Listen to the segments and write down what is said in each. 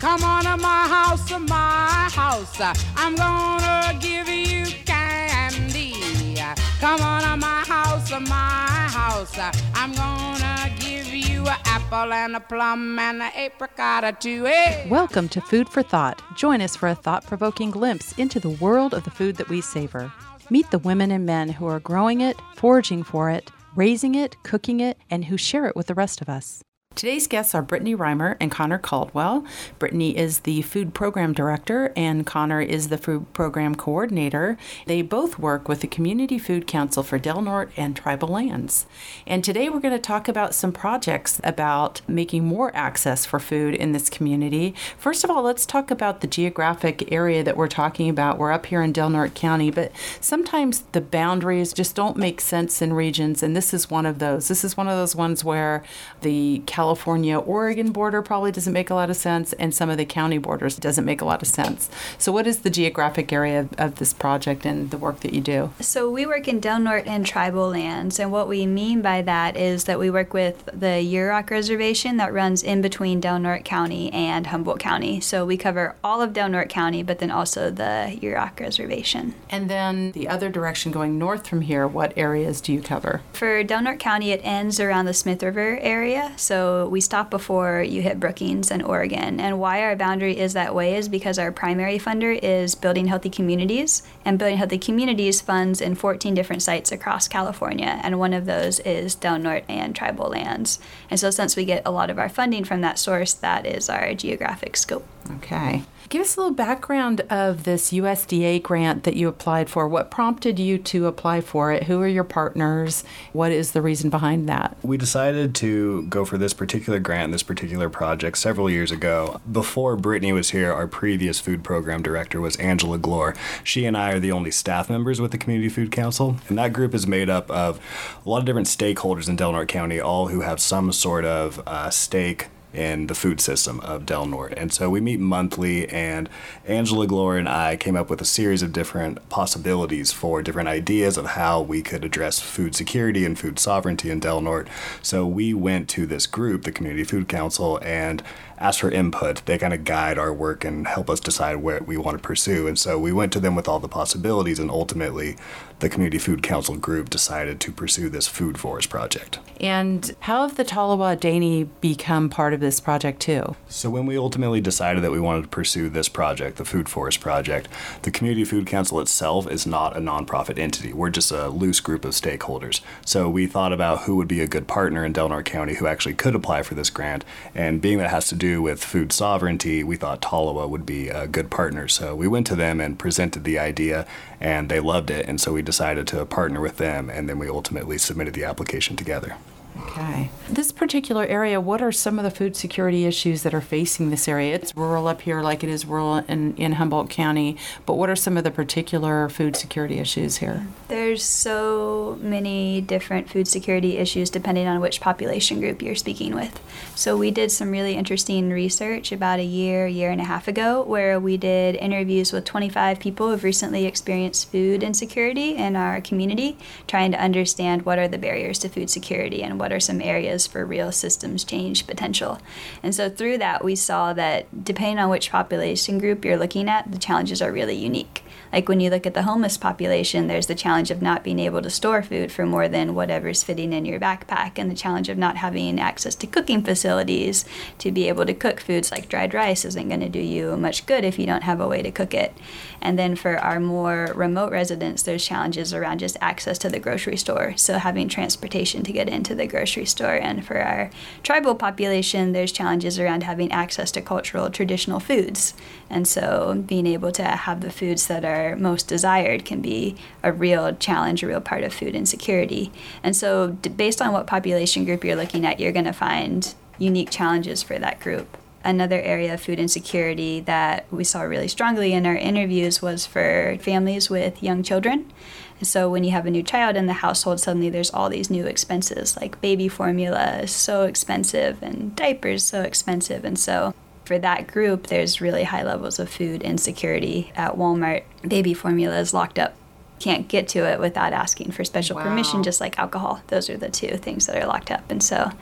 Come on to my house, I'm gonna give you candy. Come on to my house, I'm gonna give you an apple and a plum and an apricot too. Hey. Welcome to Food for Thought. Join us for a thought-provoking glimpse into the world of the food that we savor. Meet the women and men who are growing it, foraging for it, raising it, cooking it, and who share it with the rest of us. Today's guests are Brittany Reimer and Connor Caldwell. Brittany is the Food Program Director and Connor is the Food Program Coordinator. They both work with the Community Food Council for Del Norte and Tribal Lands. And today we're going to talk about some projects about making more access for food in this community. First of all, let's talk about the geographic area that we're talking about. We're up here in Del Norte County, but sometimes the boundaries just don't make sense in regions, and this is one of those. This is one of those ones where the California-Oregon border probably doesn't make a lot of sense, and some of the county borders doesn't make a lot of sense. So what is the geographic area of this project and the work that you do? So we work in Del Norte and Tribal Lands, and what we mean by that is that we work with the Yurok Reservation that runs in between Del Norte County and Humboldt County. So we cover all of Del Norte County, but then also the Yurok Reservation. And then the other direction going north from here, what areas do you cover? For Del Norte County, it ends around the Smith River area. So we stop before you hit Brookings and Oregon. And why our boundary is that way is because our primary funder is Building Healthy Communities. And Building Healthy Communities funds in 14 different sites across California. And one of those is Del Norte and Tribal Lands. And so since we get a lot of our funding from that source, that is our geographic scope. Okay. Give us a little background of this USDA grant that you applied for. What prompted you to apply for it? Who are your partners? What is the reason behind that? We decided to go for this particular grant, this particular project several years ago. Before Brittany was here, our previous food program director was Angela Glore. She and I are the only staff members with the Community Food Council, and that group is made up of a lot of different stakeholders in Del Norte County, all who have some sort of stake in the food system of Del Norte. And so we meet monthly, and Angela Glore and I came up with a series of different possibilities for different ideas of how we could address food security and food sovereignty in Del Norte. So we went to this group, the Community Food Council, and asked for input. They kind of guide our work and help us decide what we want to pursue. And so we went to them with all the possibilities, and ultimately the Community Food Council group decided to pursue this food forest project. And how have the Tolowa-Ohlone become part of this project too? So when we ultimately decided that we wanted to pursue this project, the food forest project, the Community Food Council itself is not a nonprofit entity. We're just a loose group of stakeholders. So we thought about who would be a good partner in Del Norte County who actually could apply for this grant. And being that it has to do with food sovereignty, we thought Tolowa would be a good partner. So we went to them and presented the idea, and they loved it. And so we decided to partner with them, and then we ultimately submitted the application together. Okay. This particular area, what are some of the food security issues that are facing this area? It's rural up here like it is rural in Humboldt County, but what are some of the particular food security issues here? There's so many different food security issues depending on which population group you're speaking with. So we did some really interesting research about a year and a half ago where we did interviews with 25 people who've recently experienced food insecurity in our community, trying to understand what are the barriers to food security and what are some areas for real systems change potential. And so through that, we saw that depending on which population group you're looking at, the challenges are really unique. Like when you look at the homeless population, there's the challenge of not being able to store food for more than whatever's fitting in your backpack, and the challenge of not having access to cooking facilities to be able to cook foods like dried rice isn't going to do you much good if you don't have a way to cook it. And then for our more remote residents, there's challenges around just access to the grocery store, so having transportation to get into the grocery store. And for our tribal population, there's challenges around having access to cultural traditional foods. And so being able to have the foods that are most desired can be a real challenge, a real part of food insecurity. And so based on what population group you're looking at, you're going to find unique challenges for that group. Another area of food insecurity that we saw really strongly in our interviews was for families with young children. And so when you have a new child in the household, suddenly there's all these new expenses, like baby formula is so expensive and diapers so expensive. And so for that group, there's really high levels of food insecurity. At Walmart, baby formula is locked up. Can't get to it without asking for special permission, just like alcohol. Those are the two things that are locked up. And so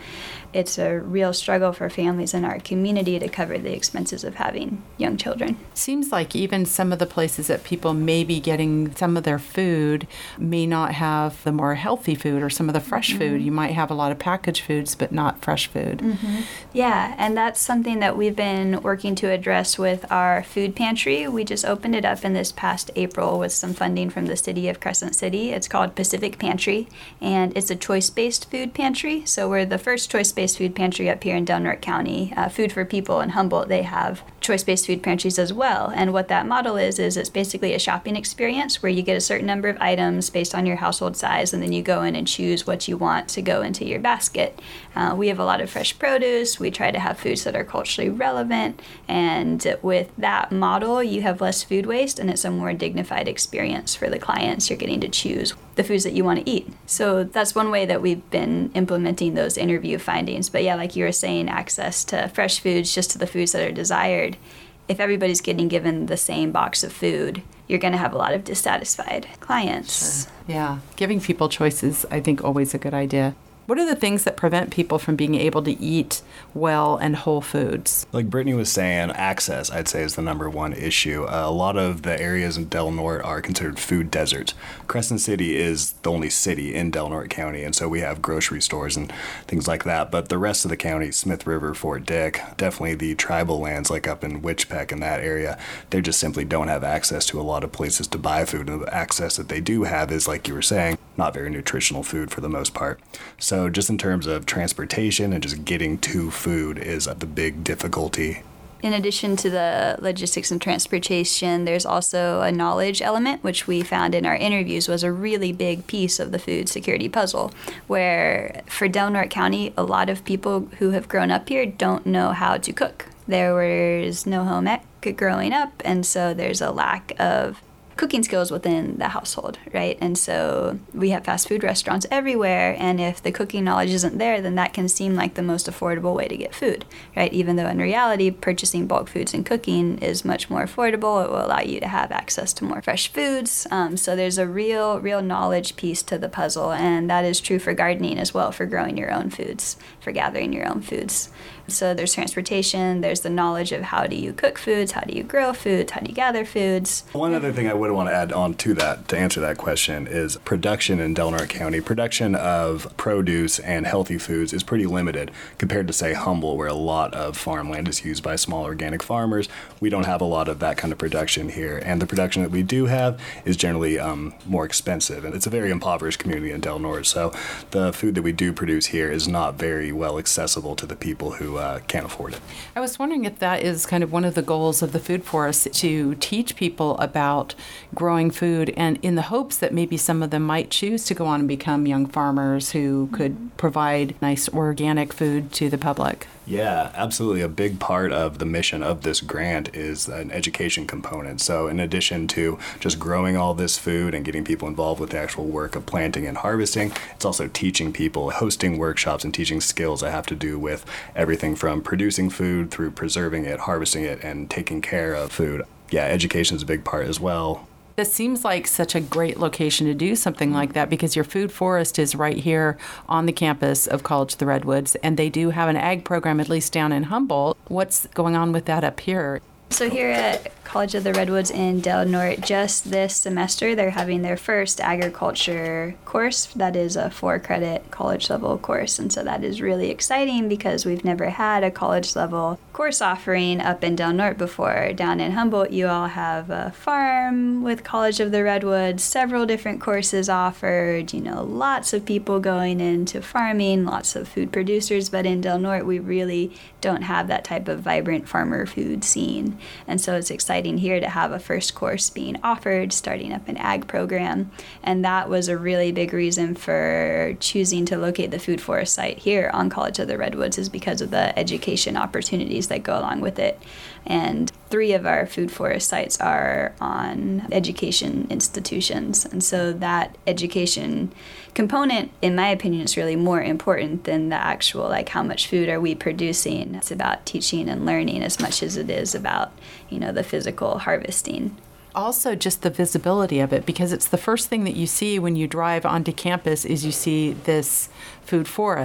it's a real struggle for families in our community to cover the expenses of having young children. Seems like even some of the places that people may be getting some of their food may not have the more healthy food or some of the fresh food. You might have a lot of packaged foods, but not fresh food. Yeah, and that's something that we've been working to address with our food pantry. We just opened it up in this past April with some funding from the city of Crescent City. It's called Pacific Pantry, and it's a choice-based food pantry. So we're the first choice-based food pantry up here in Del Norte County. Food for People in Humboldt, they have choice-based food pantries as well. And what that model is it's basically a shopping experience where you get a certain number of items based on your household size, and then you go in and choose what you want to go into your basket. We have a lot of fresh produce. We try to have foods that are culturally relevant, and with that model, you have less food waste, and it's a more dignified experience for the clients. You're getting to choose the foods that you want to eat. So that's one way that we've been implementing those interview findings. But yeah, like you were saying, access to fresh foods, just to the foods that are desired. If everybody's getting given the same box of food, you're going to have a lot of dissatisfied clients. Sure. Yeah, giving people choices, I think, always a good idea. What are the things that prevent people from being able to eat well and whole foods? Like Brittany was saying, access, I'd say, is the number one issue. A lot of the areas in Del Norte are considered food deserts. Crescent City is the only city in Del Norte County, and so we have grocery stores and things like that. But the rest of the county, Smith River, Fort Dick, definitely the tribal lands like up in Witchpeck and that area, they just simply don't have access to a lot of places to buy food. And the access that they do have is, like you were saying, not very nutritional food for the most part. So just in terms of transportation and just getting to food is the big difficulty. In addition to the logistics and transportation, there's also a knowledge element, which we found in our interviews was a really big piece of the food security puzzle, where for Del Norte County, a lot of people who have grown up here don't know how to cook. There was no home ec growing up, and so there's a lack of cooking skills within the household, right? And so we have fast food restaurants everywhere, and if the cooking knowledge isn't there, then that can seem like the most affordable way to get food, right? Even though in reality, purchasing bulk foods and cooking is much more affordable. It will allow you to have access to more fresh foods. So there's a real knowledge piece to the puzzle, and that is true for gardening as well, for growing your own foods, for gathering your own foods. So there's transportation, there's the knowledge of how do you cook foods, how do you grow foods, how do you gather foods. One other thing I would want to add on to that, to answer that question, is production in Del Norte County. Production of produce and healthy foods is pretty limited compared to, say, Humboldt, where a lot of farmland is used by small organic farmers. We don't have a lot of that kind of production here, and the production that we do have is generally more expensive, and it's a very impoverished community in Del Norte, so the food that we do produce here is not very well accessible to the people who can't afford it. I was wondering if that is kind of one of the goals of the Food Forest, to teach people about growing food, and in the hopes that maybe some of them might choose to go on and become young farmers who could provide nice organic food to the public. Yeah, absolutely. A big part of the mission of this grant is an education component. So in addition to just growing all this food and getting people involved with the actual work of planting and harvesting, it's also teaching people, hosting workshops and teaching skills that have to do with everything from producing food through preserving it, harvesting it, and taking care of food. Yeah, education is a big part as well. This seems like such a great location to do something like that, because your food forest is right here on the campus of College of the Redwoods, and they do have an ag program, at least down in Humboldt. What's going on with that up here? So here at College of the Redwoods in Del Norte, just this semester, they're having their first agriculture course. That is a 4-credit college-level course, and so that is really exciting because we've never had a college-level course offering up in Del Norte before. Down in Humboldt, you all have a farm with College of the Redwoods, several different courses offered, lots of people going into farming, lots of food producers, but in Del Norte, we really don't have that type of vibrant farmer food scene. And so it's exciting here to have a first course being offered, starting up an ag program. And that was a really big reason for choosing to locate the Food Forest site here on College of the Redwoods, is because of the education opportunities that go along with it. And 3 of our Food Forest sites are on education institutions. And so that education component, in my opinion, is really more important than the actual, how much food are we producing. It's about teaching and learning as much as it is about, the physical harvesting. Also, just the visibility of it, because it's the first thing that you see when you drive onto campus is you see this food forest.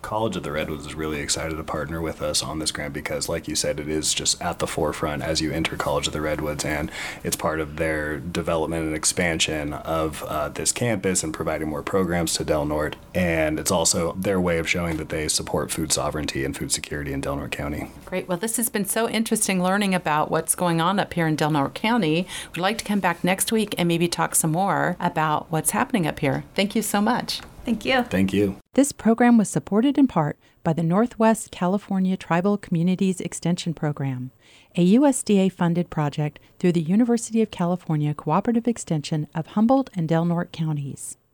College of the Redwoods is really excited to partner with us on this grant because, like you said, it is just at the forefront as you enter College of the Redwoods, and it's part of their development and expansion of this campus and providing more programs to Del Norte. And it's also their way of showing that they support food sovereignty and food security in Del Norte County. Great. Well, this has been so interesting learning about what's going on up here in Del Norte County. We'd like to come back next week and maybe talk some more about what's happening up here. Thank you so much. Thank you. Thank you. This program was supported in part by the Northwest California Tribal Communities Extension Program, a USDA-funded project through the University of California Cooperative Extension of Humboldt and Del Norte counties.